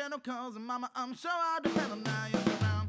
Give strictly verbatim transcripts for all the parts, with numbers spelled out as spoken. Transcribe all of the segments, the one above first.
chemicals, and mama, I'm sure I'll depend on now you're around.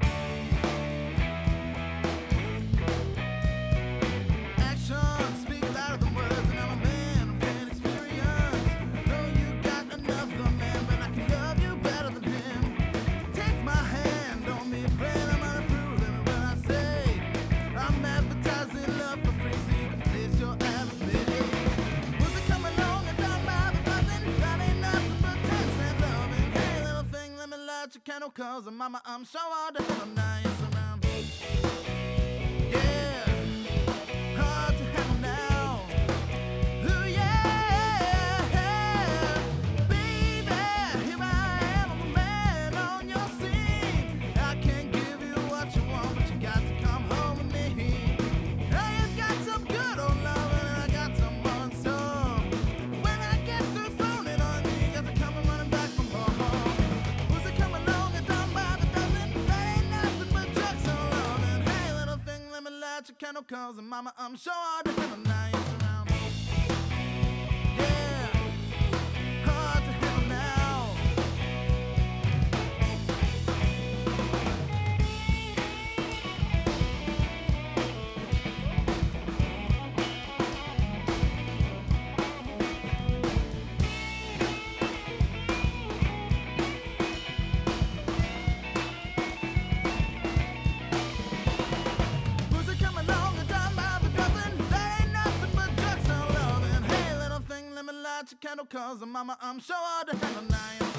Actions speak louder than words, and I'm a man of great experience. Know you got another man, but I can love you better than him. Take my hand, don't be afraid, I'm gonna prove it when I say I'm advertising love for free, so you can place your advertisement. Was it come along and down by the dozen? That ain't nothing but ten cent loving. Hey, little thing, let me light your candle, cause and mama, I'm sure all the hell I'm nice around. Yeah. Hard to handle now. Ooh, yeah. Baby, here I am, I'm a man on your scene. I can't give you what you want, but you got to come home with me. I have got some good old love and I got some on some. When I get through phoning on you, you got to come and running back from home. Was it come along and down by the dozen? That ain't nothing but drugs and loving. Hey, little thing, let me light your candle, cause and mama, I'm sure all the hell I'm nice around. Yeah, hard to handle now. Was it come along and down by the dozen? That ain't nothing but drugs and loving. Hey, little thing, let me light your candle, cause and mama, I'm sure all the hell I'm nice.